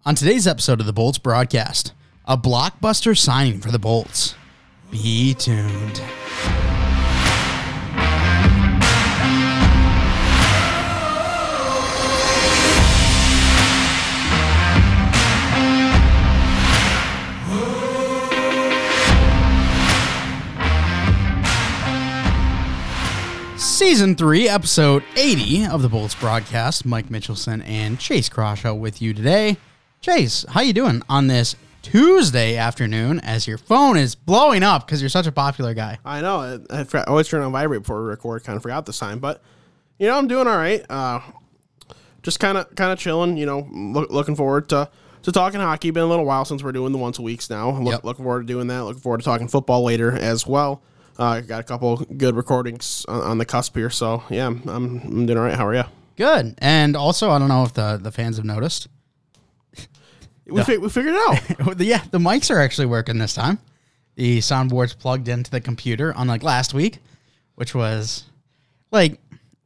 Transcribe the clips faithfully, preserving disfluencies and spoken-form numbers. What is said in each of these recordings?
On today's episode of the Bolts broadcast, a blockbuster signing for the Bolts. Be tuned. Season three, episode eighty of the Bolts broadcast. Mike Mitchelson and Chase Crawshaw with you today. Chase, how you doing on this Tuesday afternoon as your phone is blowing up because you're such a popular guy? I know. I, I, forgot, I always turn on vibrate before we record. Kind of forgot this time, but you know I'm doing all right. Uh, just kind of kind of chilling. You know, look, looking forward to to talking hockey. Been a little while since we're doing the once a weeks now. Look, Yep. Looking forward to doing that. Looking forward to talking football later as well. Uh, got a couple good recordings on, on the cusp here, so yeah, I'm, I'm I'm doing all right. How are you? Good. And also, I don't know if the, the fans have noticed. We, fi- we figured it out. yeah, the mics are actually working this time. The soundboard's plugged into the computer, unlike last week, which was like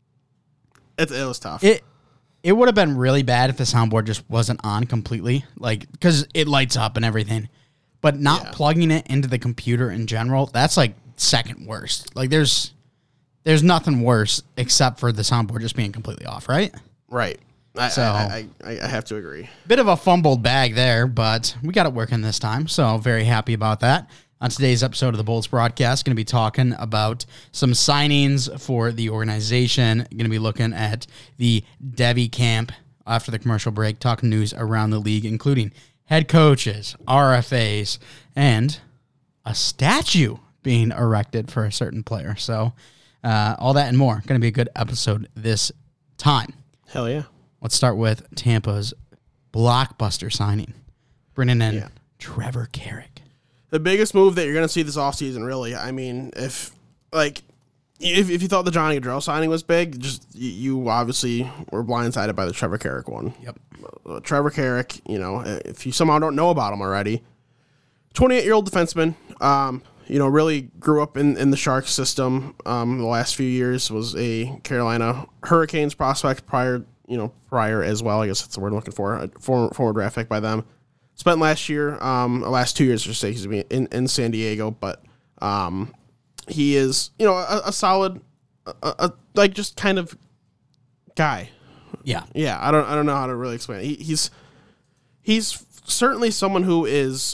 It, it was tough. it. It would have been really bad if the soundboard just wasn't on completely, like because it lights up and everything. But not Yeah. plugging it into the computer in general, that's like second worst. Like there's there's nothing worse except for the soundboard just being completely off, right? right. I, So- I, I, I have to agree. Bit of a fumbled bag there, but we got it working this time, so very happy about that. On today's episode of the Bolts broadcast, going to be talking about some signings for the organization. Going to be looking at the Devy camp after the commercial break, talking news around the league, including head coaches, R F As, and a statue being erected for a certain player. So uh, all that and more. Going to be a good episode this time. Hell yeah. Let's start with Tampa's blockbuster signing, bringing in Yeah. Trevor Carrick. The biggest move that you're going to see this offseason, really. I mean, if like if, if you thought the Johnny Gaudreau signing was big, just you, you obviously were blindsided by the Trevor Carrick one. Yep. Uh, Trevor Carrick, you know, if you somehow don't know about him already, twenty-eight-year-old defenseman, um, you know, really grew up in, in the Sharks system. Um, the last few years was a Carolina Hurricanes prospect prior, you know, prior as well. I guess that's the word I'm looking for. A former, former draft pick by them. Spent last year, um, last two years, I should say, he's in, in San Diego, but um, he is, you know, a, a solid, a, a, like just kind of guy. Yeah. Yeah, I don't, I don't know how to really explain it. He, he's, he's certainly someone who is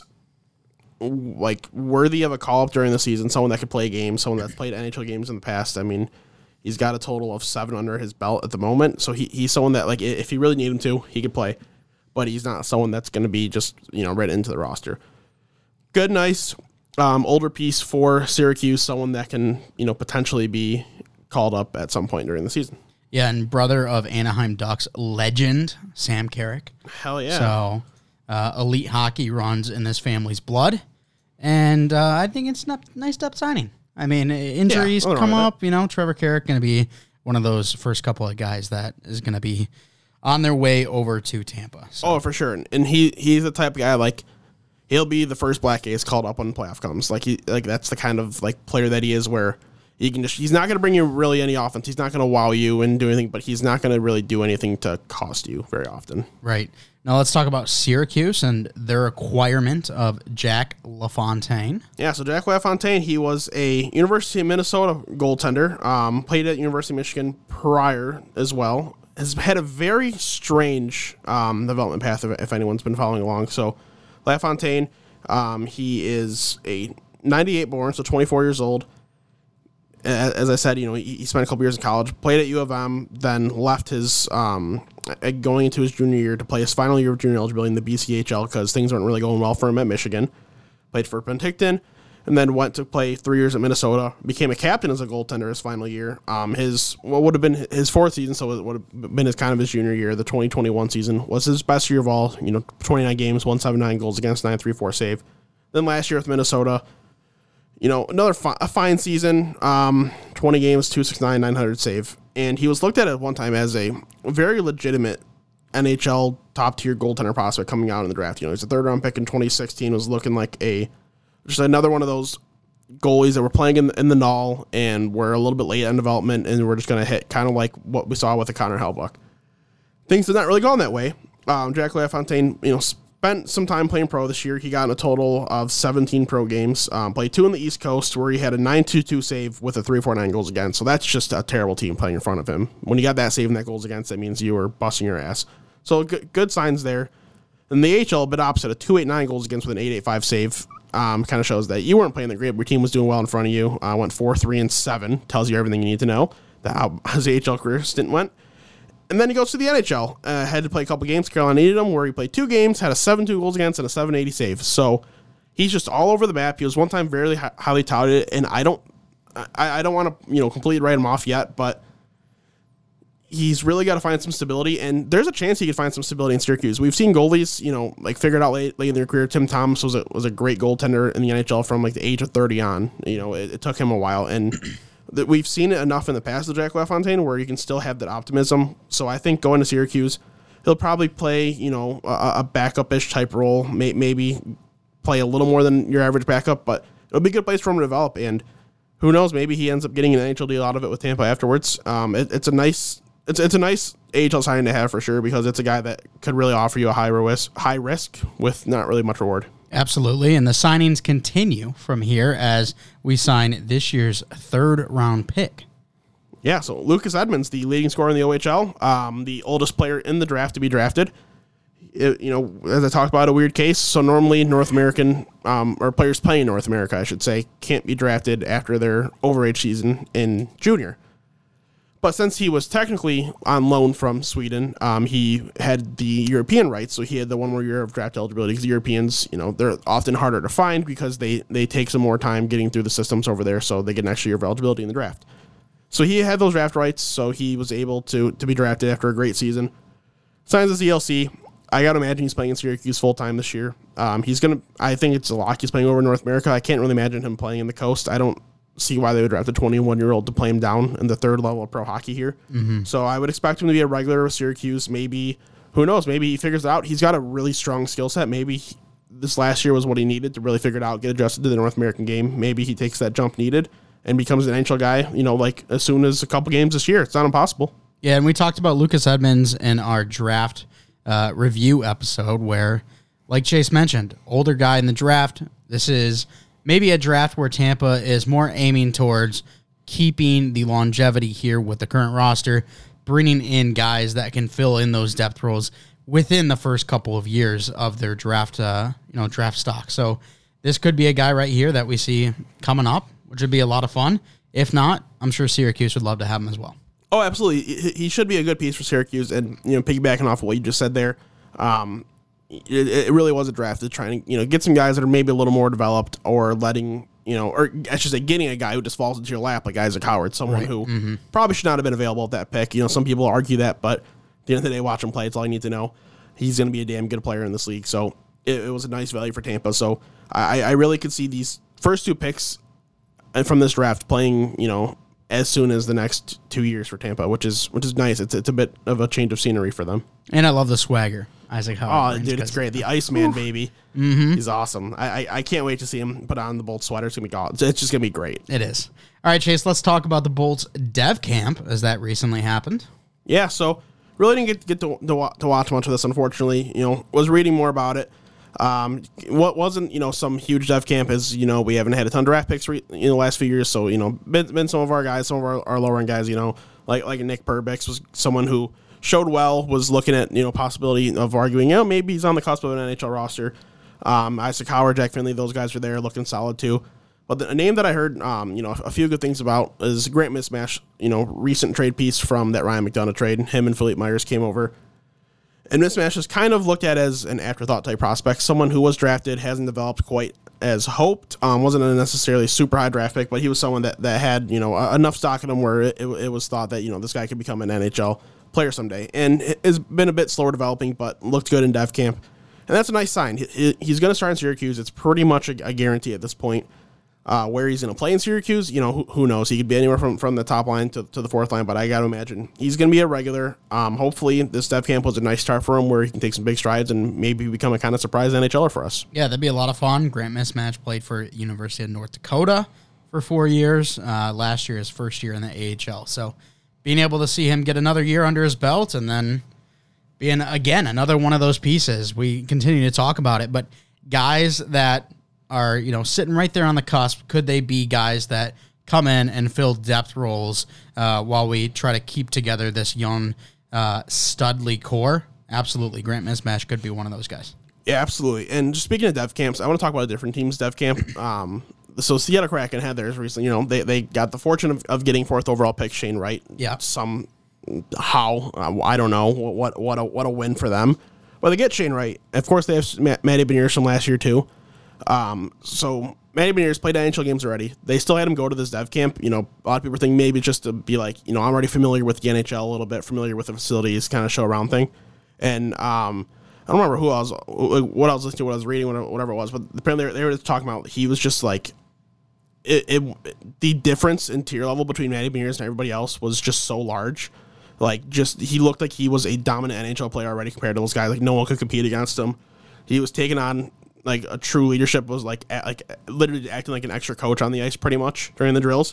like worthy of a call up during the season. Someone that could play games, someone that's played N H L games in the past. I mean, he's got a total of seven under his belt at the moment, so he, he's someone that like if you really need him to, he could play. But he's not someone that's going to be just, you know, right into the roster. Good, nice, um, older piece for Syracuse, someone that can, you know, potentially be called up at some point during the season. Yeah, and brother of Anaheim Ducks legend, Sam Carrick. Hell yeah. So uh, elite hockey runs in this family's blood. And uh, I think it's a nice step signing. I mean, injuries nothing come wrong with up. You know, Trevor Carrick going to be one of those first couple of guys that is going to be on their way over to Tampa. So. Oh, for sure. And he he's the type of guy, like, he'll be the first Black Ace called up when the playoff comes. Like, he like that's the kind of, like, player that he is where he can just, he's not going to bring you really any offense. He's not going to wow you and do anything, but he's not going to really do anything to cost you very often. Right. Now let's talk about Syracuse and their acquirement of Jack LaFontaine. Yeah, so Jack LaFontaine, he was a University of Minnesota goaltender, um, played at University of Michigan prior as well. Has had a very strange um, development path, if, if anyone's been following along. So LaFontaine, um, he is a ninety-eight born, so twenty-four years old. As I said, you know, he, he spent a couple years in college, played at U of M, then left his um, going into his junior year to play his final year of junior eligibility in the B C H L because things weren't really going well for him at Michigan. Played for Penticton, and then went to play three years at Minnesota. Became a captain as a goaltender his final year. Um, his what would have been his fourth season, so it would have been his kind of his junior year. The twenty twenty-one season was his best year of all. You know, twenty-nine games, one seventy-nine goals against, nine thirty-four save. Then last year with Minnesota, you know, another fi- a fine season, um, twenty games, two sixty-nine, nine hundred save. And he was looked at at one time as a very legitimate N H L top-tier goaltender prospect coming out in the draft. You know, he's a third-round pick in twenty sixteen, was looking like a just another one of those goalies that were playing in, in the N H L and were a little bit late in development and were just going to hit kind of like what we saw with the Connor Hellebuyck. Things did not really go on that way. Um, Jack LaFontaine, you know, spent some time playing pro this year. He got in a total of seventeen pro games. Um, played two on the East Coast where he had a nine two two save with a three forty-nine goals against. So that's just a terrible team playing in front of him. When you got that save and that goals against, that means you were busting your ass. So good, good signs there. And the A H L, a bit opposite, a two eighty-nine goals against with an eight eighty-five save. Um, kind of shows that you weren't playing that great, but your team was doing well in front of you. Uh, went four three and seven. Tells you everything you need to know that how his A H L career stint went. And then he goes to the N H L. Uh, had to play a couple games. Carolina needed him, where he played two games, had a seven two goals against and a seven eighty save. So he's just all over the map. He was one time very highly touted, and I don't, I, I don't want to you know completely write him off yet, but he's really got to find some stability. And there's a chance he could find some stability in Syracuse. We've seen goalies, you know, like figure it out late, late in their career. Tim Thomas was a was a great goaltender in the N H L from like the age of thirty on. You know, it, it took him a while, and that we've seen it enough in the past with Jack LaFontaine where you can still have that optimism. So I think going to Syracuse, he'll probably play, you know, a, a backup-ish type role, may, maybe play a little more than your average backup, but it'll be a good place for him to develop. And who knows, maybe he ends up getting an N H L deal out of it with Tampa afterwards. Um, it, it's a nice, it's it's a nice A H L signing to have for sure, because it's a guy that could really offer you a high risk, high risk with not really much reward. Absolutely, and the signings continue from here as we sign this year's third-round pick. Yeah, so Lucas Edmonds, the leading scorer in the O H L, um, the oldest player in the draft to be drafted. It, you know, as I talked about, a weird case. So normally North American, um, or players playing in North America, I should say, can't be drafted after their overage season in junior. But since he was technically on loan from Sweden, um, he had the European rights, so he had the one more year of draft eligibility, because the Europeans, you know, they're often harder to find because they, they take some more time getting through the systems over there, so they get an extra year of eligibility in the draft. So he had those draft rights, so he was able to to be drafted after a great season. Signs his E L C. I got to imagine he's playing in Syracuse full-time this year. Um, he's going to, I think it's a lock he's playing over in North America. I can't really imagine him playing in the coast. I don't see why they would draft a twenty-one-year-old to play him down in the third level of pro hockey here. Mm-hmm. So I would expect him to be a regular with Syracuse. Maybe, who knows, maybe he figures it out. He's got a really strong skill set. Maybe he, this last year was what he needed to really figure it out, get adjusted to the North American game. Maybe he takes that jump needed and becomes an N H L guy, you know, like as soon as a couple games this year. It's not impossible. Yeah, and we talked about Lucas Edmonds in our draft uh, review episode where, like Chase mentioned, older guy in the draft. This is maybe a draft where Tampa is more aiming towards keeping the longevity here with the current roster, bringing in guys that can fill in those depth roles within the first couple of years of their draft, uh, you know, draft stock. So this could be a guy right here that we see coming up, which would be a lot of fun. If not, I'm sure Syracuse would love to have him as well. Oh, absolutely. He should be a good piece for Syracuse. And, you know, piggybacking off of what you just said there, um, It, it really was a draft to try and, you know, get some guys that are maybe a little more developed, or letting, you know, or I should say getting a guy who just falls into your lap like Isaac Howard, someone right. who mm-hmm. probably should not have been available at that pick. You know, some people argue that, but at the end of the day, watch him play. It's all you need to know. He's going to be a damn good player in this league. So it, it was a nice value for Tampa. So I, I really could see these first two picks from this draft playing, you know, as soon as the next two years for Tampa, which is which is nice. It's it's a bit of a change of scenery for them. And I love the swagger, Isaac Howard. Oh, dude, it's great. The Iceman, baby. Mm-hmm. He's awesome. I, I I can't wait to see him put on the Bolts sweater. It's gonna be God. It's just gonna be great. It is. All right, Chase. Let's talk about the Bolts dev camp, as that recently happened. Yeah. So really didn't get get to to, to watch much of this, unfortunately. You know, was reading more about it. Um, what wasn't, you know, some huge dev camp is, you know, we haven't had a ton of draft picks re- in the last few years. So, you know, been, been some of our guys, some of our, our lower end guys, you know, like, like Nick Perbix was someone who showed well, was looking at, you know, possibility of arguing, you know, maybe he's on the cusp of an N H L roster. Um, Isaac Howard, Jack Finley, those guys are there looking solid too. But the, a name that I heard, um, you know, a few good things about is Grant Mismash, you know, recent trade piece from that Ryan McDonough trade. Him and Philippe Myers came over. And Mismash is kind of looked at as an afterthought type prospect, someone who was drafted, hasn't developed quite as hoped, um, wasn't a necessarily super high draft pick, but he was someone that, that had, you know, enough stock in him where it, it was thought that, you know, this guy could become an N H L player someday. And it has been a bit slower developing, but looked good in dev camp. And that's a nice sign. He, he's going to start in Syracuse. It's pretty much a, a guarantee at this point. Uh, where he's going to play in Syracuse, you know, who, who knows? He could be anywhere from, from the top line to, to the fourth line, but I got to imagine he's going to be a regular. Um, hopefully, this dev camp was a nice start for him where he can take some big strides and maybe become a kind of surprise NHLer for us. Yeah, that'd be a lot of fun. Grant Mismatch played for University of North Dakota for four years. Uh, last year, his first year in the A H L. So being able to see him get another year under his belt and then being, again, another one of those pieces. We continue to talk about it, but guys that are, you know, sitting right there on the cusp, could they be guys that come in and fill depth roles uh, while we try to keep together this young uh, Studley core? Absolutely. Grant Mismatch could be one of those guys. Yeah, absolutely. And just speaking of dev camps, I want to talk about a different team's dev camp. Um, so Seattle Kraken had theirs recently. You know, they, they got the fortune of, of getting fourth overall pick Shane Wright. Yeah. Some how uh, I don't know what what a what a win for them. But they get Shane Wright. Of course, they have Matt, Matty Beniers from last year too. Um, so Matty Beniers played N H L games already. They still had him go to this dev camp. You know, a lot of people think maybe just to be like, you know, I'm already familiar with the N H L a little bit, familiar with the facilities, kind of show around thing. And um, I don't remember who I was, what I was listening to, what I was reading, whatever it was. But apparently they were talking about he was just like, it, it the difference in tier level between Matty Beniers and everybody else was just so large. Like, just he looked like he was a dominant N H L player already compared to those guys. Like, no one could compete against him. He was taking on like a true leadership. Was like a, like literally acting like an extra coach on the ice pretty much during the drills.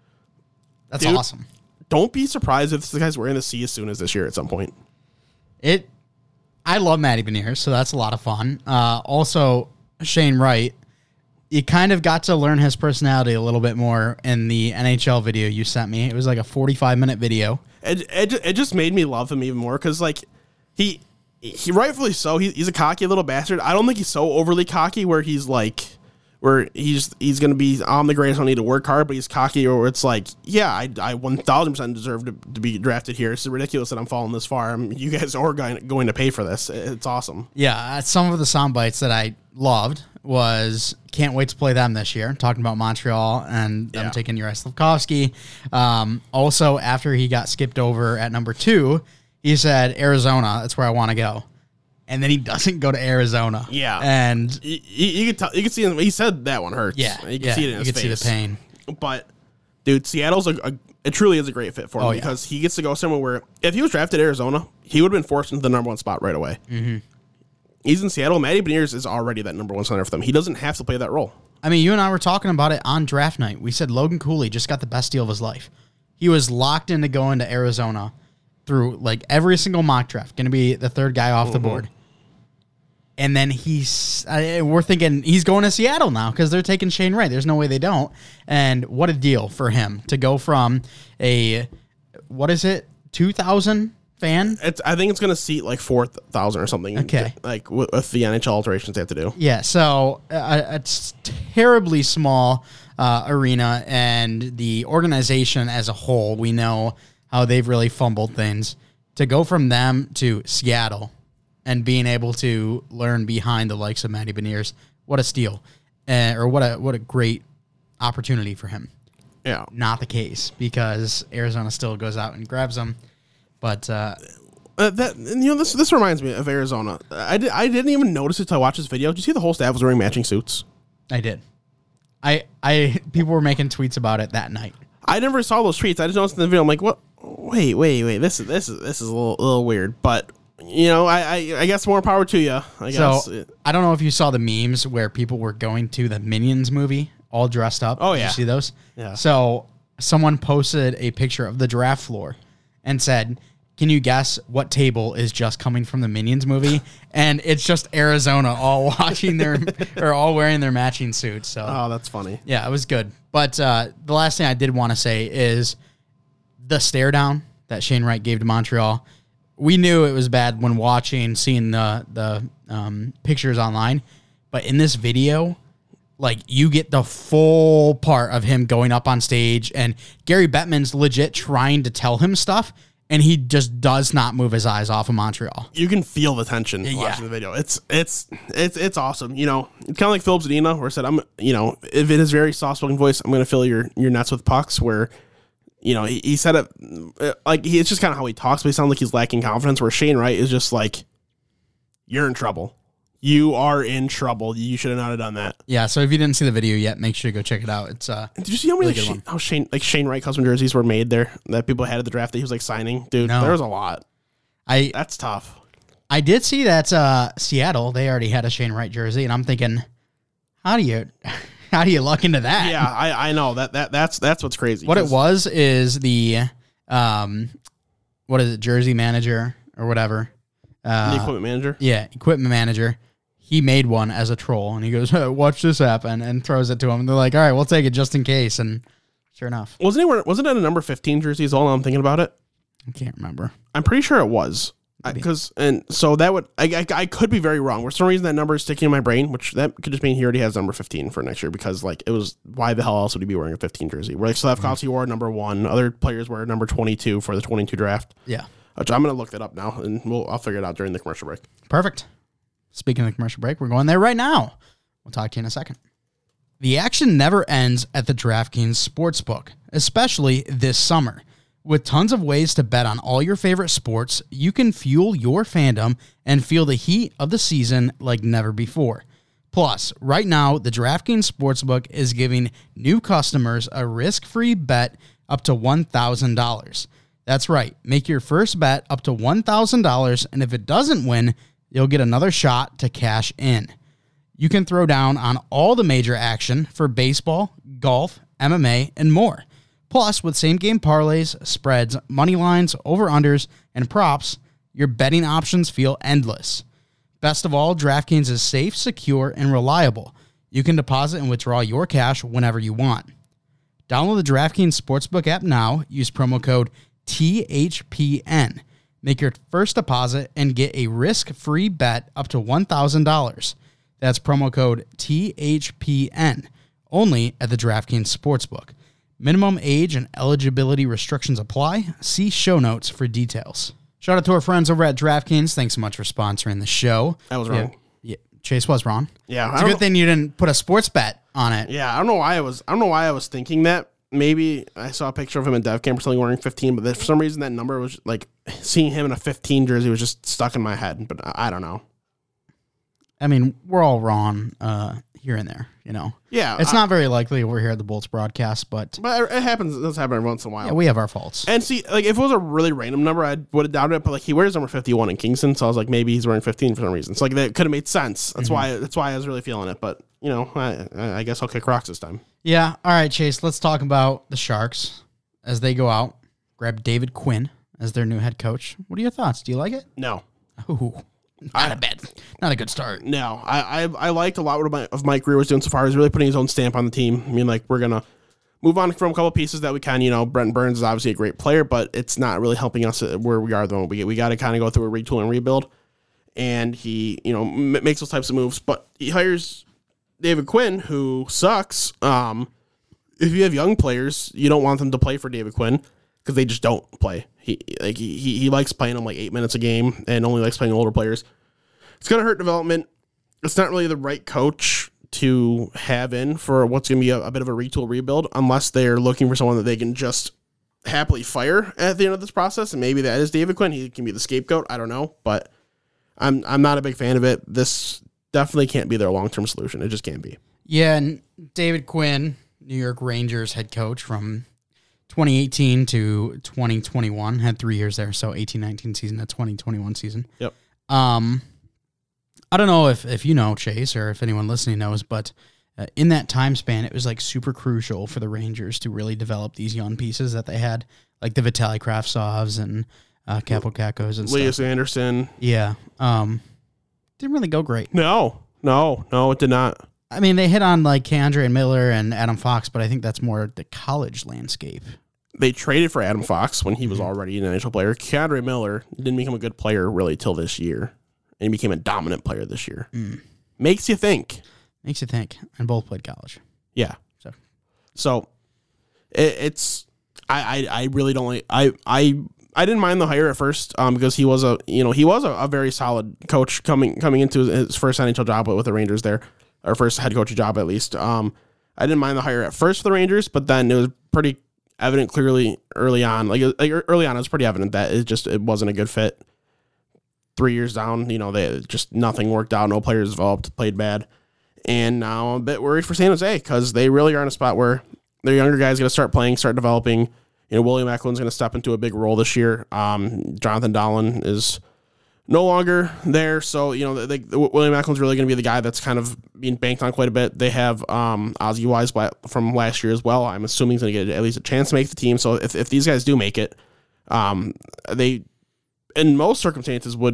That's Dude, awesome. Don't be surprised if this guy's wearing the C as soon as this year at some point. It. I love Matty Beniers, so that's a lot of fun. Uh, also, Shane Wright. You kind of got to learn his personality a little bit more in the N H L video you sent me. It was like a forty-five minute video. It, it, it just made me love him even more because, like, he, he rightfully so, he, he's a cocky little bastard. I don't think he's so overly cocky where he's, like, where he's he's going to be on the greatest, I don't need to work hard, but he's cocky or it's like, yeah, I, I one thousand percent deserve to, to be drafted here. It's ridiculous that I'm falling this far. I mean, you guys are going, going to pay for this. It's awesome. Yeah, some of the sound bites that I loved was can't wait to play them this year, talking about Montreal and them Yeah. taking Juraj Slafkovsky. Um, also, after he got skipped over at number two, he said, Arizona, that's where I want to go. And then he doesn't go to Arizona. Yeah. And you, you, you can tell, you can see him, he said that one hurts. yeah, you can yeah, see it in you his can see face. the pain. But, dude, Seattle's a, a it truly is a great fit for him Oh, yeah. because he gets to go somewhere where if he was drafted at Arizona, he would have been forced into the number one spot right away. Mm-hmm. He's in Seattle. Matty Beniers is already that number one center for them. He doesn't have to play that role. I mean, you and I were talking about it on draft night. We said Logan Cooley just got the best deal of his life. He was locked into going to Arizona through like every single mock draft, going to be the third guy off mm-hmm. the board. And then he's, uh, we're thinking he's going to Seattle now because they're taking Shane Wright. There's no way they don't. And what a deal for him to go from a, what is it, two thousand fan? It's, I think it's going to seat like four thousand or something. Okay. Like with, with the N H L alterations they have to do. Yeah, so uh, it's terribly small uh, arena, and the organization as a whole, we know how they've really fumbled things. To go from them to Seattle and being able to learn behind the likes of Matty Beniers, what a steal, uh, or what a what a great opportunity for him. Yeah. Not the case, because Arizona still goes out and grabs them. But uh, uh, that you know this this reminds me of Arizona. I, did, I didn't even notice it until I watched this video. Did you see the whole staff was wearing matching suits? I did. I I people were making tweets about it that night. I never saw those tweets. I just noticed in the video. I'm like, what? Wait, wait, wait. This is this is this is a little, little weird. But you know, I, I I guess more power to you. I guess. So I don't know if you saw the memes where people were going to the Minions movie all dressed up. Oh Did yeah, you see those? Yeah. So someone posted a picture of the draft floor and said, can you guess what table is just coming from the Minions movie? And it's just Arizona all watching their or all wearing their matching suits. So oh, that's funny. Yeah, it was good. But uh, the last thing I did want to say is the stare down that Shane Wright gave to Montreal. We knew it was bad when watching, seeing the the um, pictures online. But in this video, like, you get the full part of him going up on stage, and Gary Bettman's legit trying to tell him stuff, and he just does not move his eyes off of Montreal. You can feel the tension Yeah. watching the video. It's it's it's it's awesome. You know, it's kind of like Philip Zadina, where I said, I'm, you know, if it is very soft spoken voice, I'm going to fill your your nets with pucks. Where, you know, he, he said it like he, it's just kind of how he talks, but he sounds like he's lacking confidence. Where Shane Wright is just like, you're in trouble. You are in trouble. You should have not have done that. Yeah. So if you didn't see the video yet, make sure to go check it out. It's uh. Did you see how many really like, good Shane, how Shane like Shane Wright custom jerseys were made there that people had at the draft that he was like signing? Dude, No. there was a lot. I That's tough. I did see that uh, Seattle, they already had a Shane Wright jersey, and I'm thinking, how do you how do you luck into that? Yeah, I, I know that that that's that's what's crazy. What it was is the um, what is it, jersey manager or whatever, Uh, the equipment manager. Yeah, equipment manager. He made one as a troll, and he goes, hey, "Watch this happen," and throws it to him. And they're like, "All right, we'll take it just in case." And sure enough, wasn't it? Wasn't it a number fifteen jersey? Is all I'm thinking about it. I can't remember. I'm pretty sure it was. Because and so that would I, I I could be very wrong. For some reason, that number is sticking in my brain, which that could just mean he already has number fifteen for next year. Because like it was, why the hell else would he be wearing a fifteen jersey? Where like Slavkovsky mm-hmm. wore number one, other players wear number twenty-two for the twenty-two draft. Yeah, which I'm gonna look that up now, and we'll I'll figure it out during the commercial break. Perfect. Speaking of the commercial break, we're going there right now. We'll talk to you in a second. The action never ends at the DraftKings Sportsbook, especially this summer. With tons of ways to bet on all your favorite sports, you can fuel your fandom and feel the heat of the season like never before. Plus, right now, the DraftKings Sportsbook is giving new customers a risk-free bet up to one thousand dollars. That's right. Make your first bet up to one thousand dollars, and if it doesn't win, you'll get another shot to cash in. You can throw down on all the major action for baseball, golf, M M A, and more. Plus, with same-game parlays, spreads, money lines, over-unders, and props, your betting options feel endless. Best of all, DraftKings is safe, secure, and reliable. You can deposit and withdraw your cash whenever you want. Download the DraftKings Sportsbook app now. Use promo code T H P N. Make your first deposit and get a risk-free bet up to one thousand dollars. That's promo code T H P N. Only at the DraftKings Sportsbook. Minimum age and eligibility restrictions apply. See show notes for details. Shout out to our friends over at DraftKings. Thanks so much for sponsoring the show. I was wrong. Yeah, yeah, Chase was wrong. Yeah, it's a good thing you didn't put a sports bet on it. Yeah, I don't know why I was. I don't know why I was thinking that. Maybe I saw a picture of him in dev camp or something wearing fifteen, but for some reason that number was like seeing him in a fifteen jersey was just stuck in my head. But I, I don't know. I mean, we're all wrong uh, here and there, you know. Yeah, it's I, not very likely we're here at the Bolts broadcast, but but it happens. It does happen every once in a while. Yeah, we have our faults. And see, like if it was a really random number, I would have doubted it. But like he wears number fifty-one in Kingston, so I was like, maybe he's wearing fifteen for some reason. So like that could have made sense. That's mm-hmm. why. That's why I was really feeling it. But you know, I, I guess I'll kick rocks this time. Yeah. All right, Chase. Let's talk about the Sharks as they go out. Grab David Quinn as their new head coach. What are your thoughts? Do you like it? No. Ooh. Not a bad, not a good start. No, I, I I liked a lot what my, of Mike Grier was doing so far. He's really putting his own stamp on the team. I mean, like we're gonna move on from a couple pieces that we can. You know, Brent Burns is obviously a great player, but it's not really helping us where we are. Though we we got to kind of go through a retool and rebuild. And he, you know, m- makes those types of moves, but he hires David Quinn, who sucks. Um, if you have young players, you don't want them to play for David Quinn because they just don't play. He like he he likes playing them like eight minutes a game and only likes playing older players. It's going to hurt development. It's not really the right coach to have in for what's going to be a, a bit of a retool rebuild unless they're looking for someone that they can just happily fire at the end of this process. And maybe that is David Quinn. He can be the scapegoat. I don't know, but I'm I'm not a big fan of it. This definitely can't be their long-term solution. It just can't be. Yeah, and David Quinn, New York Rangers head coach from twenty eighteen to twenty twenty-one, had three years there, so eighteen nineteen season to twenty twenty-one season. Yep. Um, I don't know if, if you know, Chase, or if anyone listening knows, but uh, in that time span, it was like super crucial for the Rangers to really develop these young pieces that they had, like the Vitaly Kravtsovs and uh, Kapokakos and Elias stuff. Anderson. Yeah. Um, didn't really go great. No, no, no, it did not. I mean, they hit on like K'Andre Miller and Adam Fox, but I think that's more the college landscape. They traded for Adam Fox when he was already an N H L player. K'Andre Miller didn't become a good player really till this year, and he became a dominant player this year. Mm. Makes you think. Makes you think. And both played college. Yeah. So, so it, it's I, I I really don't like I I I didn't mind the hire at first um, because he was a you know he was a, a very solid coach coming coming into his first N H L job with the Rangers there, or first head coach job at least. Um, I didn't mind the hire at first for the Rangers, but then it was pretty evident clearly early on, like, like early on, it was pretty evident that it just it wasn't a good fit. Three years down, you know, they just nothing worked out. No players developed, played bad, and now I'm a bit worried for San Jose because they really are in a spot where their younger guys going to start playing, start developing. You know, William Eklund's going to step into a big role this year. Um, Jonathan Dahlen is no longer there, so you know, they, they, William Eklund's really going to be the guy that's kind of being banked on quite a bit. They have um, Ozzy Wise from last year as well. I'm assuming he's going to get at least a chance to make the team. So if if these guys do make it, um, they in most circumstances would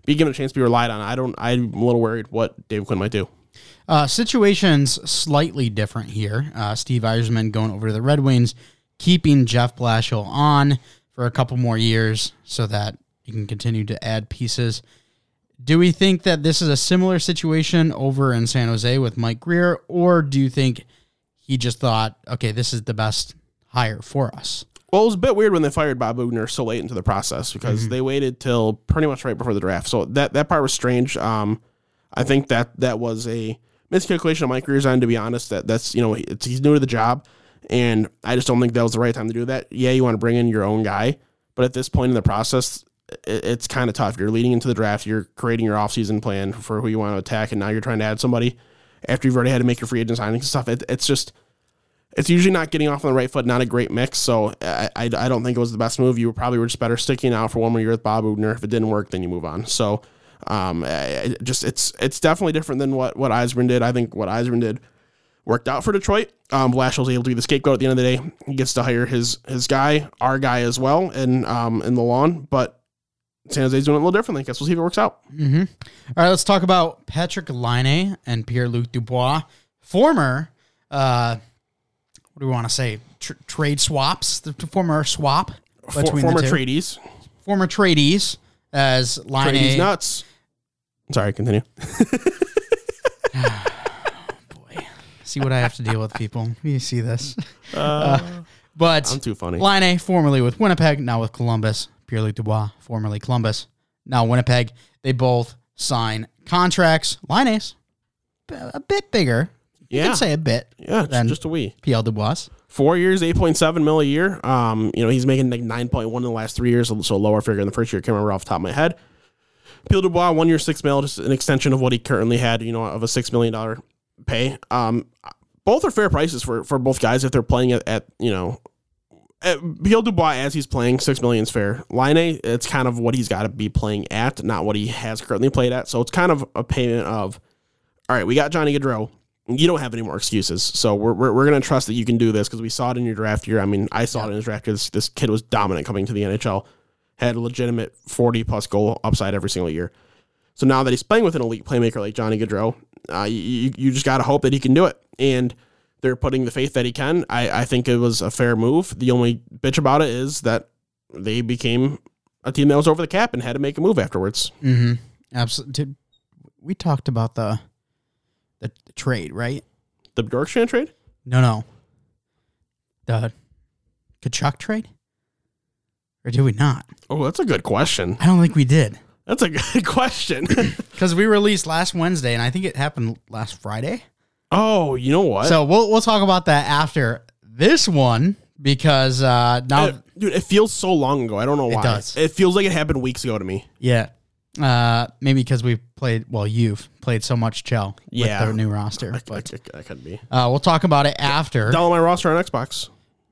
be given a chance to be relied on. I don't. I'm a little worried what Dave Quinn might do. Uh, situation's slightly different here. Uh, Steve Yzerman going over to the Red Wings, keeping Jeff Blashill on for a couple more years so that you can continue to add pieces. Do we think that this is a similar situation over in San Jose with Mike Grier, or do you think he just thought, okay, this is the best hire for us? Well, it was a bit weird when they fired Bob Boughner so late into the process because mm-hmm. they waited till pretty much right before the draft. So that, that part was strange. Um, I think that that was a miscalculation on Mike Grier's end, to be honest. That that's, you know, it's, he's new to the job, and I just don't think that was the right time to do that. Yeah, you want to bring in your own guy, but at this point in the process, it, it's kind of tough. You're leading into the draft. You're creating your offseason plan for who you want to attack, and now you're trying to add somebody after you've already had to make your free agent signings and stuff. It, it's just, it's usually not getting off on the right foot, not a great mix. So I, I, I don't think it was the best move. You probably were just better sticking out for one more year with Bob Boughner. If it didn't work, then you move on. So um, I, just it's it's definitely different than what, what Yzerman did. I think what Yzerman did worked out for Detroit. Um, Blashill was able to be the scapegoat at the end of the day. He gets to hire his his guy, our guy as well, and um, in the lawn. But San Jose's doing it a little differently. I guess we'll see if it works out. Mm-hmm. All right, let's talk about Patrick Laine and Pierre-Luc Dubois, former. Uh, What do we want to say? Tr- trade swaps, the former swap For, former tradies, former tradies as Laine. Tradies nuts. Sorry, continue. Oh, boy, see what I have to deal with, people. You see this, uh, uh, but I'm too funny. Laine, formerly with Winnipeg, now with Columbus. Pierre-Luc Dubois, formerly Columbus, now Winnipeg. They both sign contracts. Laine's a bit bigger. Yeah, you could say a bit. Yeah, than just a wee. P L Dubois. Four years, eight point seven mil a year. Um, you know, he's making like nine point one in the last three years, so lower figure in the first year. I can't remember off the top of my head. P L Dubois, one year, six mil, just an extension of what he currently had. You know, of a six million dollar pay. Um, both are fair prices for for both guys if they're playing at, at you know, at P L Dubois as he's playing six million is fair. Laine, it's kind of what he's got to be playing at, not what he has currently played at. So it's kind of a payment of, all right, we got Johnny Gaudreau. You don't have any more excuses. So we're we're, we're going to trust that you can do this because we saw it in your draft year. I mean, I saw yeah. it in his draft year. This, this kid was dominant coming to the N H L, had a legitimate forty-plus goal upside every single year. So now that he's playing with an elite playmaker like Johnny Gaudreau, uh, you, you just got to hope that he can do it. And they're putting the faith that he can. I, I think it was a fair move. The only bitch about it is that they became a team that was over the cap and had to make a move afterwards. Mm-hmm. Absolutely. We talked about the... The, the trade, right? The Bjorkstrand trade? No, no. The Tkachuk trade? Or did we not? Oh, that's a good question. I don't think we did. That's a good question. Because we released last Wednesday, and I think it happened last Friday. Oh, you know what? So we'll we'll talk about that after this one, because uh, now... Uh, dude, it feels so long ago. I don't know why. It does. It feels like it happened weeks ago to me. Yeah. Uh, maybe because we played, well, you've played so much Chell yeah. with their new roster. I, but I, I, I could be. Uh, we'll talk about it after. Download my roster on Xbox.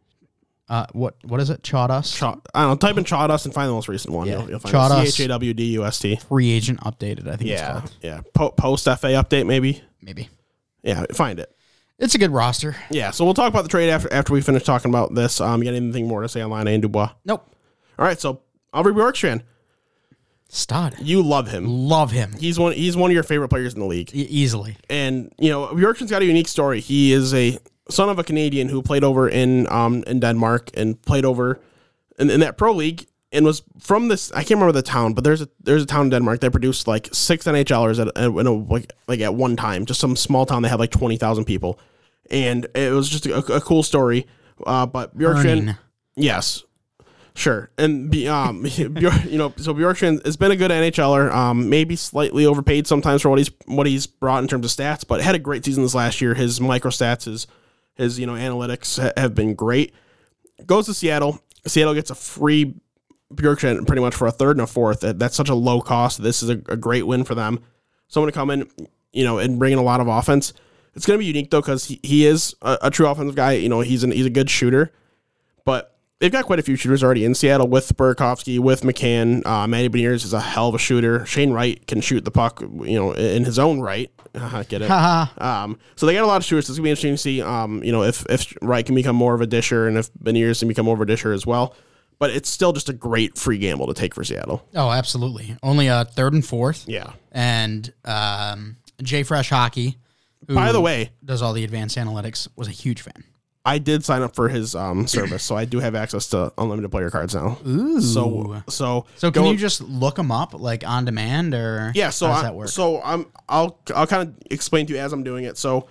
Uh, what what is it? Chawdust? Chaw, I don't know. Type in Chawdust and find the most recent one. Yeah. You'll, you'll find Chawdust. C H A W D U S T. Free agent updated, I think yeah, it's called. Yeah. Po- post F A update, maybe. Maybe. Yeah, find it. It's a good roster. Yeah, so we'll talk about the trade after after we finish talking about this. Um, you got anything more to say on Laine and Dubois? Nope. All right, so Oliver Bjorkstrand. Stud. You love him. Love him. He's one He's one of your favorite players in the league. E- easily. And, you know, Bjorkstrand's got a unique story. He is a son of a Canadian who played over in um in Denmark and played over in, in that pro league and was from this, I can't remember the town, but there's a there's a town in Denmark that produced like six NHLers at, at in a, like, like at one time. Just some small town that had like twenty thousand people. And it was just a, a cool story. Uh, but Bjorkstrand, Earning. yes. Sure. And, um, you know, so Bjorkstrand has been a good NHLer, um, maybe slightly overpaid sometimes for what he's what he's brought in terms of stats, but had a great season this last year. His microstats, his, his you know, analytics ha- have been great. Goes to Seattle. Seattle gets a free Bjorkstrand pretty much for a third and a fourth. That's such a low cost. This is a, a great win for them. Someone to come in, you know, and bring in a lot of offense. It's going to be unique, though, because he, he is a, a true offensive guy. You know, he's an, he's a good shooter, but they've got quite a few shooters already in Seattle with Burakovsky, with McCann. Uh, Matty Beniers is a hell of a shooter. Shane Wright can shoot the puck, you know, in his own right. Uh, get it? um, so they got a lot of shooters. It's gonna be interesting to see, um, you know, if if Wright can become more of a disher and if Beniers can become more of a disher as well. but it's still just a great free gamble to take for Seattle. Oh, absolutely. Only a third and fourth. Yeah. And um, J Fresh Hockey, who By the way, does all the advanced analytics, was a huge fan. I did sign up for his um, service, so I do have access to unlimited player cards now. Ooh. So, so, so can go, you just look them up like on demand, or yeah? So, how does I, that work? so I'm I'll I'll kind of explain to you as I'm doing it. So,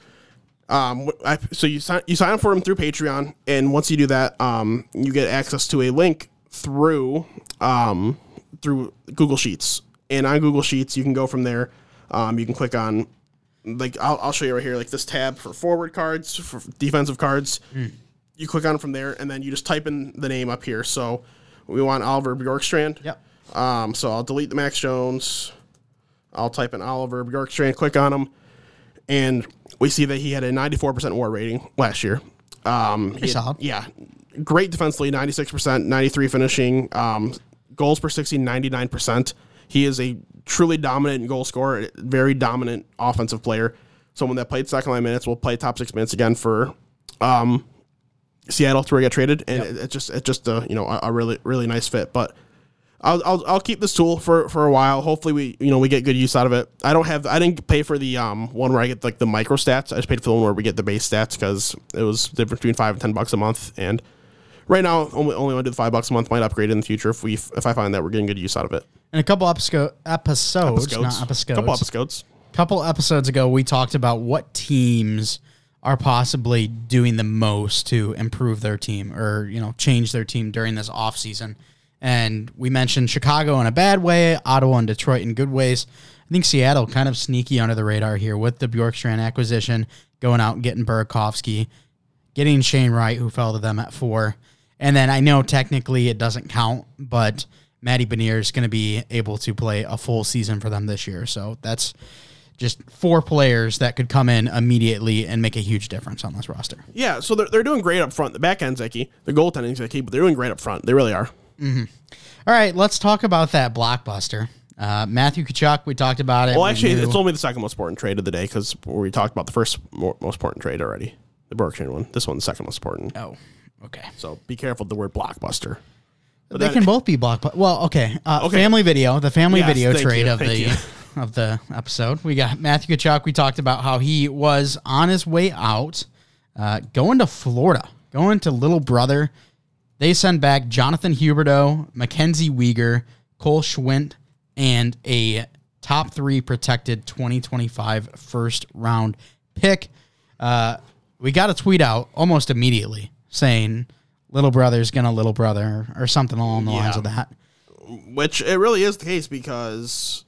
um, I, so you sign you sign up for them through Patreon, and once you do that, um, you get access to a link through um through Google Sheets, and on Google Sheets you can go from there. Um, you can click on. Like I'll, I'll show you right here, like this tab for forward cards, for defensive cards. Mm. You click on it from there, and then you just type in the name up here. So we want Oliver Bjorkstrand. Yep. Um, so I'll delete the Max Jones. I'll type in Oliver Bjorkstrand, click on him, and we see that he had a ninety-four percent WAR rating last year. Um, Pretty solid. Yeah. Great defensively, ninety-six percent, ninety-three finishing, um, goals per sixty, ninety-nine percent. He is a truly dominant goal scorer, very dominant offensive player. Someone that played second line minutes will play top six minutes again for um, Seattle to where he got traded, and yep. it, it's just it's just a you know a, a really really nice fit. But I'll, I'll I'll keep this tool for, for a while. Hopefully we you know we get good use out of it. I don't have I didn't pay for the um one where I get like the micro stats. I just paid for the one where we get the base stats because it was different between five and ten bucks a month. And right now only only want to do the five bucks a month. Might upgrade in the future if we if I find that we're getting good use out of it. And a couple episco- episodes, episodes, not episodes, couple episodes, couple episodes ago, we talked about what teams are possibly doing the most to improve their team or, you know, change their team during this offseason. And we mentioned Chicago in a bad way, Ottawa and Detroit in good ways. I think Seattle kind of sneaky under the radar here with the Bjorkstrand acquisition, going out and getting Burakovsky, getting Shane Wright, who fell to them at four. And then I know technically it doesn't count, but Matty Benier is going to be able to play a full season for them this year. So that's just four players that could come in immediately and make a huge difference on this roster. Yeah, so they're, they're doing great up front. The back end's icky. The goaltending's icky, but they're doing great up front. They really are. Mm-hmm. All right, let's talk about that blockbuster. Uh, Matthew Tkachuk, we talked about it. Well, we actually, knew. it's only the second most important trade of the day because we talked about the first more, most important trade already, the Berkshire one. This one's the second most important. Oh, okay. So be careful with the word blockbuster. But they then, can both be blockbuster. Well, okay. Uh, okay. Family video, the family yes, video trade you, of the you. of the episode. We got Matthew Tkachuk. We talked about how he was on his way out, uh, going to Florida, going to Little Brother. They send back Jonathan Huberdeau, Mackenzie Weegar, Cole Schwint, and a top three protected twenty twenty-five first round pick. Uh, we got a tweet out almost immediately saying Little Brother's gonna Little Brother or something along the yeah. lines of that. Which it really is the case because,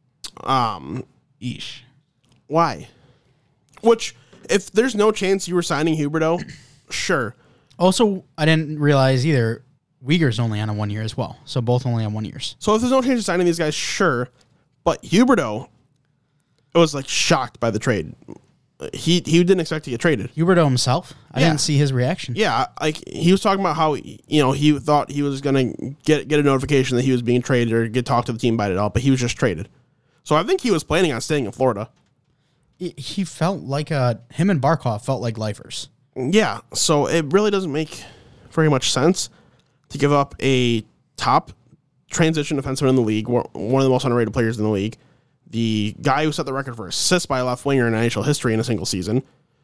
um, Eesh. Why? Which, if there's no chance you were signing Huberdeau, sure. Also, I didn't realize either Weegar's only on a one year as well. So both only on one years. So if there's no chance of signing these guys, sure. But Huberdeau was like shocked by the trade. He he didn't expect to get traded. Huberdeau himself? I yeah. didn't see his reaction. Yeah, like he was talking about how you know he thought he was gonna get get a notification that he was being traded or get talked to the team about it all, but he was just traded. So I think he was planning on staying in Florida. He felt like uh him and Barkov felt like lifers. Yeah, so it really doesn't make very much sense to give up a top transition defenseman in the league, one of the most underrated players in the league, the guy who set the record for assists by a left winger in N H L history in a single season,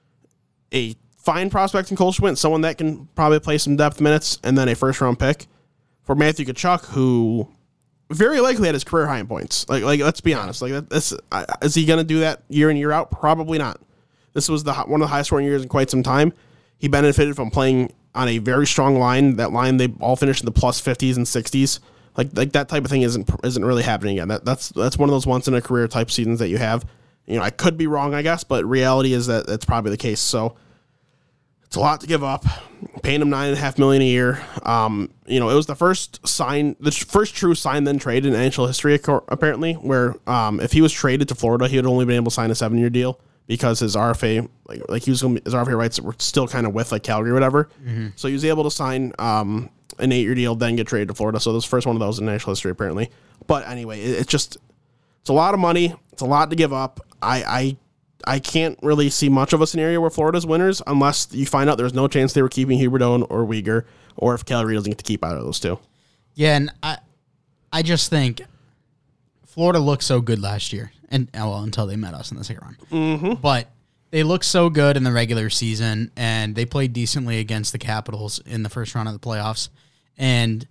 a fine prospect in Cole Schwint, someone that can probably play some depth minutes, and then a first-round pick for Matthew Tkachuk, who very likely had his career high in points. Like, like let's be honest. Like, this, uh, is he going to do that year in, year out? Probably not. This was the one of the highest scoring years in quite some time. He benefited from playing on a very strong line. That line, they all finished in the plus fifties and sixties. Like like that type of thing isn't isn't really happening again. That that's that's one of those once in a career type seasons that you have. You know, I could be wrong, I guess, but reality is that that's probably the case. So it's a lot to give up. Paying him nine and a half million a year. Um, you know, it was the first sign, the first true sign then trade in N H L history, apparently. Where um, if he was traded to Florida, he would only been able to sign a seven year deal. Because his R F A, like, like he was gonna, his R F A rights were still kind of with like Calgary or whatever, mm-hmm. so he was able to sign um, an eight-year deal, then get traded to Florida. So this was the first one of those in national history, apparently. But anyway, it, it's just it's a lot of money. It's a lot to give up. I I can't really see much of a scenario where Florida's winners unless you find out there's no chance they were keeping Huberdeau or Uyghur, or if Calgary doesn't get to keep either of those two. Yeah, and I I just think Florida looked so good last year, and well, until they met us in the second round. Mm-hmm. But they looked so good in the regular season, and they played decently against the Capitals in the first round of the playoffs. And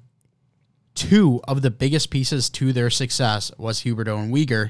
two of the biggest pieces to their success was Huberdeau and Uyghur.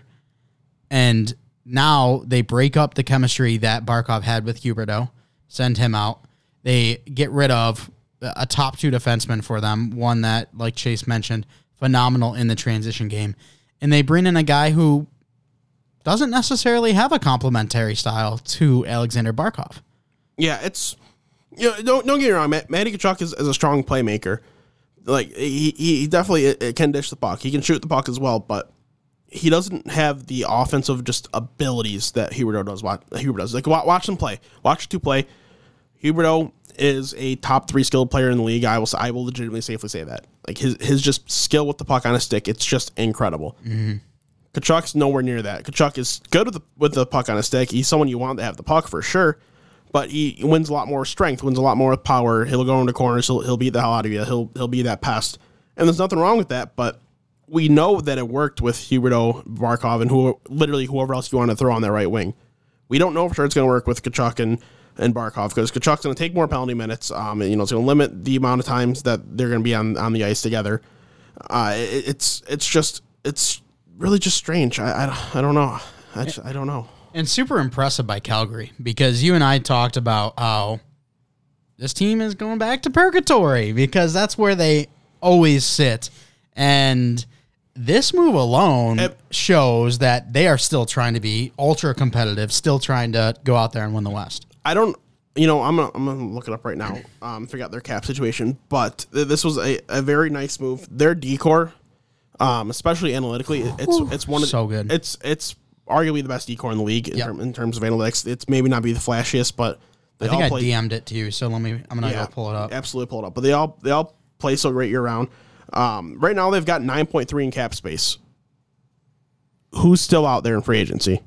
And now they break up the chemistry that Barkov had with Huberdeau, send him out. They get rid of a top two defenseman for them, one that, like Chase mentioned, phenomenal in the transition game. And they bring in a guy who doesn't necessarily have a complementary style to Alexander Barkov. Yeah, it's you know, don't don't get me wrong. Matt, Matty Tkachuk is, is a strong playmaker. Like he he definitely it, it can dish the puck. He can shoot the puck as well, but he doesn't have the offensive just abilities that Huberdeau does. Watch Huberdeau does. Like watch, watch him play. Watch two play. Huberdeau is a top three skilled player in the league. I will I will legitimately safely say that. Like his his just skill with the puck on a stick, it's just incredible. Mm-hmm. Tkachuk's nowhere near that. Tkachuk is good with the, with the puck on a stick. He's someone you want to have the puck for sure, but he wins a lot more strength, wins a lot more with power. He'll go into corners. He'll he'll beat the hell out of you. He'll he'll be that pest, and there's nothing wrong with that. But we know that it worked with Huberdeau, Barkov, and who literally whoever else you want to throw on that right wing. We don't know for sure it's going to work with Tkachuk and. and Barkov, because Tkachuk's going to take more penalty minutes. Um, and, you know, it's going to limit the amount of times that they're going to be on, on the ice together. Uh, it, it's it's just it's really just strange. I I, I don't know. I, just, I don't know. And super impressive by Calgary, because you and I talked about how this team is going back to purgatory, because that's where they always sit. And this move alone it, shows that they are still trying to be ultra competitive, still trying to go out there and win the West. I don't, you know, I'm gonna, I'm gonna look it up right now. Um, figure out their cap situation, but th- this was a, a very nice move. Their decor, um, especially analytically, it's it's one of so good. It's it's arguably the best decor in the league in, yep. term, in terms of analytics. It's maybe not be the flashiest, but they I think all play, I D M'd it to you. So let me, I'm gonna yeah, go pull it up. Absolutely pull it up. But they all they all play so great year round. Um, right now they've got nine point three in cap space. Who's still out there in free agency?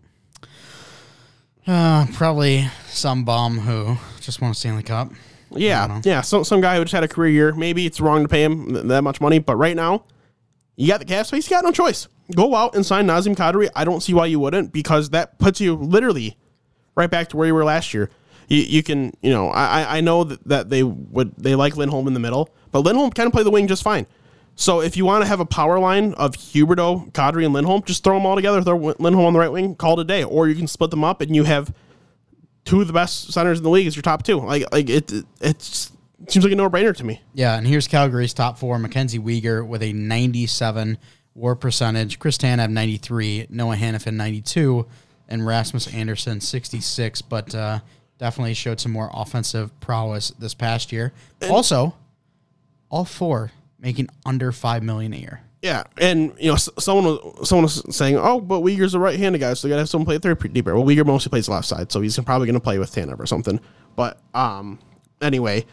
Uh, probably some bum who just won a Stanley Cup. Yeah, yeah. So some guy who just had a career year. Maybe it's wrong to pay him that much money, but right now, you got the cap space. You got no choice. Go out and sign Nazem Kadri. I don't see why you wouldn't, because that puts you literally right back to where you were last year. You you can you know I I know that, that they would they like Lindholm in the middle, but Lindholm can play the wing just fine. So if you want to have a power line of Huberdeau, Kadri, and Lindholm, just throw them all together, throw Lindholm on the right wing, call it a day. Or you can split them up and you have two of the best centers in the league as your top two. Like like it, it it's, it seems like a no-brainer to me. Yeah, and here's Calgary's top four. Mackenzie Weegar with a ninety-seven WAR percentage. Chris Tanev, ninety-three. Noah Hannafin, ninety-two. And Rasmus Anderson, sixty-six. But uh, definitely showed some more offensive prowess this past year. And also, all four making under five million dollars a year. Yeah, and you know, someone was someone was saying, "Oh, but Uyghur's a right-handed guy, so you got to have someone play third deeper." Well, Uyghur mostly plays left side, so he's probably going to play with Tanev or something. But um, anyway,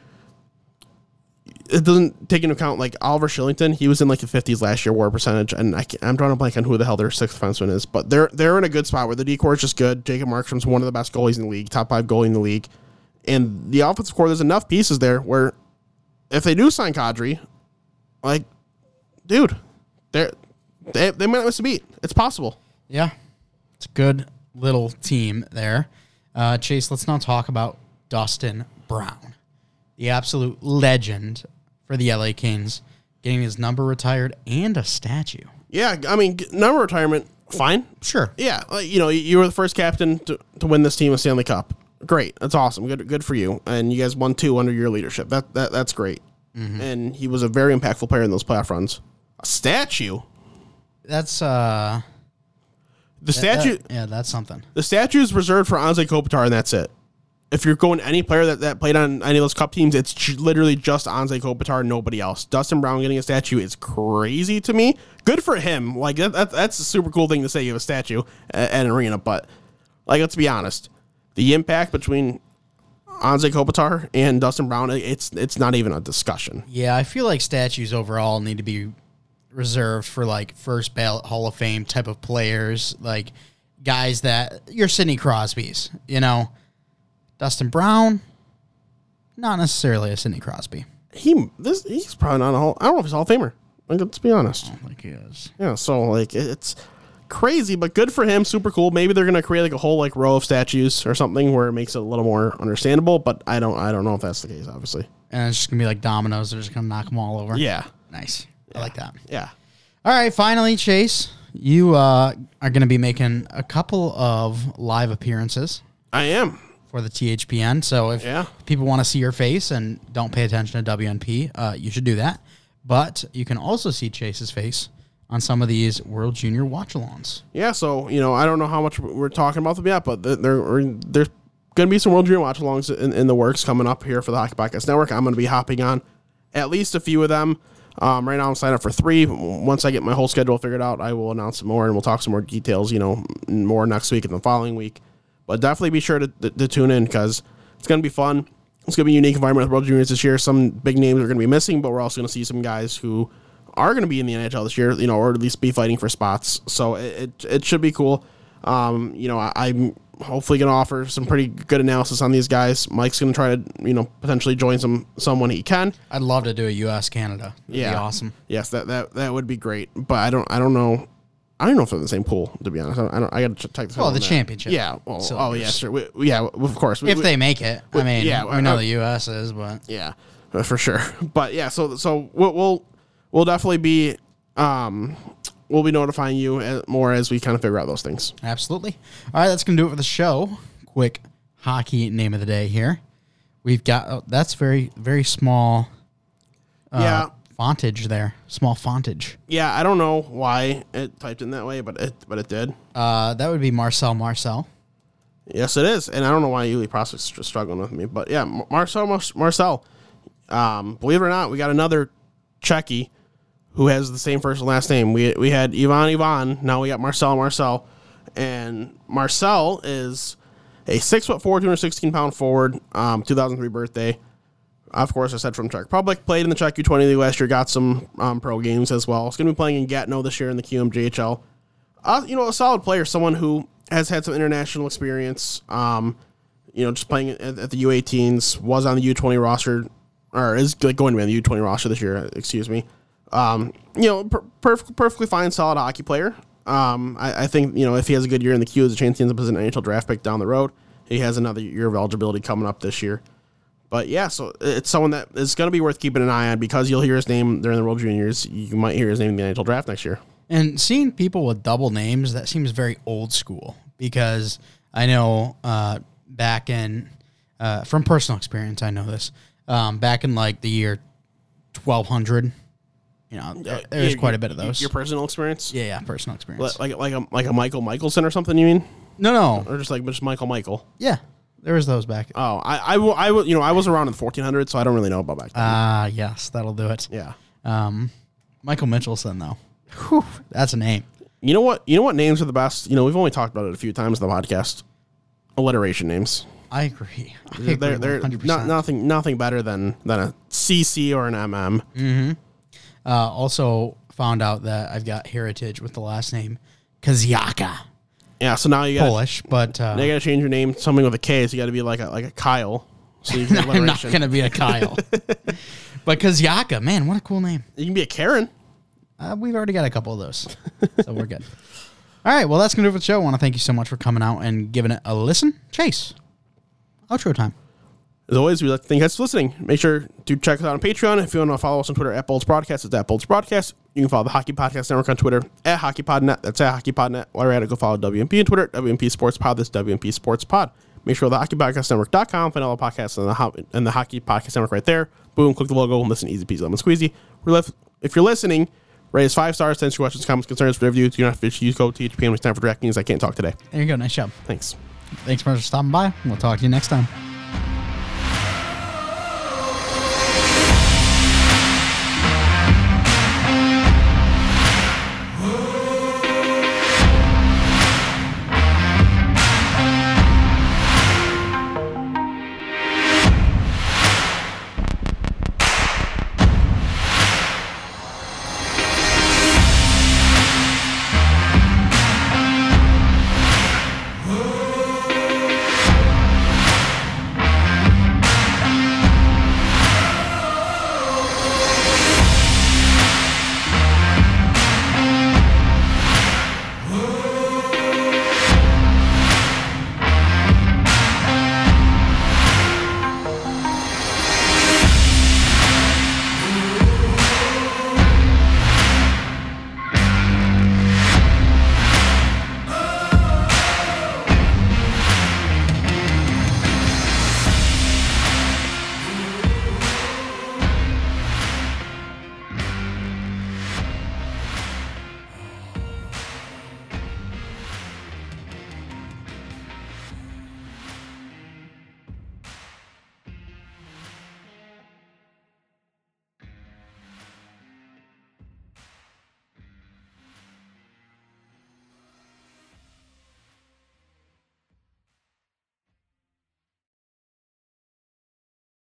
it doesn't take into account like Oliver Shillington. He was in like the fifties last year WAR percentage, and I can't, I'm drawing a blank on who the hell their sixth defenseman is. But they're they're in a good spot where the decor is just good. Jacob Markstrom's one of the best goalies in the league, top five goalie in the league, and the offensive core. There's enough pieces there where if they do sign Kadri, like, dude, they they they might not miss a beat. It's possible. Yeah, it's a good little team there. Uh, Chase, let's now talk about Dustin Brown, the absolute legend for the L A Kings, getting his number retired and a statue. Yeah, I mean, number retirement, fine. Sure. Yeah, like, you know, you were the first captain to, to win this team a Stanley Cup. Great. That's awesome. Good good for you. And you guys won two under your leadership. That that That's great. Mm-hmm. And he was a very impactful player in those playoff runs. A statue? That's, uh... The statue... That, yeah, that's something. The statue is reserved for Anze Kopitar, and that's it. If you're going any player that, that played on any of those cup teams, it's j- literally just Anze Kopitar and nobody else. Dustin Brown getting a statue is crazy to me. Good for him. Like, that, that that's a super cool thing to say, you have a statue at, at an arena, but, like, let's be honest. The impact between Anze Kopitar and Dustin Brown, it's it's not even a discussion. Yeah, I feel like statues overall need to be reserved for like first ballot Hall of Fame type of players. Like guys that your Sidney Crosbys, you know, Dustin Brown, not necessarily a Sidney Crosby. He this he's probably not a Hall. I don't know if he's a Hall of Famer. Like, let's be honest. I don't think he is. Yeah, so like it's crazy, but good for him. Super cool. Maybe they're gonna create like a whole like row of statues or something where it makes it a little more understandable. But I don't I don't know if that's the case. Obviously. And it's just gonna be like dominoes. They're just gonna knock them all over. Yeah. Nice. Yeah. I like that. Yeah. All right. Finally, Chase, you uh, are gonna be making a couple of live appearances I am. for the T H P N. So if Yeah. people want to see your face and don't pay attention to W N P, uh, you should do that. But you can also see Chase's face on some of these World Junior watch-alongs. Yeah, so, you know, I don't know how much we're talking about them yet, but there, there there's going to be some World Junior watch-alongs in, in the works coming up here for the Hockey Podcast Network. I'm going to be hopping on at least a few of them. Um, right now I'm signed up for three. Once I get my whole schedule figured out, I will announce some more, and we'll talk some more details, you know, more next week and the following week. But definitely be sure to, to, to tune in because it's going to be fun. It's going to be a unique environment with World Juniors this year. Some big names are going to be missing, but we're also going to see some guys who are going to be in the N H L this year, you know, or at least be fighting for spots. So it it, it should be cool. Um, you know, I, I'm hopefully going to offer some pretty good analysis on these guys. Mike's going to try to, you know, potentially join some someone he can. I'd love to do a U S Canada. That'd Yeah, be awesome. Yes, that, that that would be great. But I don't I don't know. I don't know if they're in the same pool, to be honest. I, don't, I, don't, I got to check this out. Well, on the that. championship. Yeah. Well, oh, Silvers. yeah, sure. We, yeah, of course. We, If we, they make it. I mean, yeah, we know uh, the U S is, but... Yeah, uh, for sure. But yeah, so so we'll we'll, we'll definitely be um we'll be notifying you as, more as we kind of figure out those things. Absolutely. All right, that's going to do it for the show. Quick hockey name of the day here. We've got... Oh, that's very, very small... Uh, Yeah. Fontage there. Small fontage. Yeah, I don't know why it typed in that way, but it but it did. Uh, that would be Marcel Marcel. Yes, it is, and I don't know why Uli Prospect's just struggling with me, but yeah, Mar- Marcel Mar- Marcel. Um, believe it or not, we got another Czechie who has the same first and last name. We we had Ivan Ivan, now we got Marcel Marcel, and Marcel is a six foot four, two hundred sixteen pound forward, um, two thousand three birthday. Of course, I said from Czech Republic. Played in the Czech U twenty League last year. Got some um, pro games as well. It's going to be playing in Gatineau this year in the Q M J H L. Uh, you know, a solid player. Someone who has had some international experience. Um, you know, just playing at, at the U eighteens. Was on the U twenty roster, or is like going to be on the U twenty roster this year. Excuse me. Um, you know, per- perf- perfectly fine, solid hockey player. Um, I, I think you know if he has a good year in the Q, there's a chance he ends up as an N H L draft pick down the road. He has another year of eligibility coming up this year. But yeah, so it's someone that is going to be worth keeping an eye on because you'll hear his name during the World Juniors. You might hear his name in the N H L draft next year. And seeing people with double names, that seems very old school because I know uh, back in, uh, from personal experience, I know this, um, back in like the year twelve hundred, you know, there, there's Yeah, quite your- a bit of those. Your personal experience? Yeah, yeah, personal experience. Like like a like a Michael Michelson or something, you mean? No, no. Or just like just Michael Michael? Yeah, there was those back. Oh, I I will I will you know I was around in the fourteen hundreds, so I don't really know about back then. Ah, yes, that'll do it. yeah. Um, Michael Mitchelson, though. Whew, that's a name. You know what? You know what names are the best? You know, we've only talked about it a few times in the podcast. Alliteration names. I agree. I They're agree they're, they're one hundred percent. not, nothing nothing better than than a C C or an M M. Uh, also found out that I've got heritage with the last name Kaziaka. Yeah, so now you got Polish, but uh, now you got to change your name to something with a K. So you got to be like a like a Kyle. So you can get I'm not alliteration. going to be a Kyle. But Kaziaka, man, what a cool name. You can be a Karen. Uh, we've already got a couple of those, so we're good. All right, well, that's going to do it for the show. I want to thank you so much for coming out and giving it a listen. Chase, outro time. As always, we'd like to thank you guys for listening. Make sure to check us out on Patreon. If you want to follow us on Twitter at Bolts Broadcast, it's at Bolts Broadcast. You can follow the Hockey Podcast Network on Twitter at HockeyPodNet. That's at HockeyPodNet. While you're at it, go follow W M P on Twitter, W M P Sports Pod. That's W M P Sports Pod. Make sure the Hockey Podcast Network dot com, find all the podcasts and the, ho- and the Hockey Podcast Network right there. Boom, click the logo, and listen easy peasy, lemon squeezy. We're left, if you're listening, rate us five stars, send us your questions, comments, concerns, whatever you do. You don't have to use code T H P N when it's time for DraftKings. I can't talk today. There you go. Nice job. Thanks. Thanks for stopping by. We'll talk to you next time.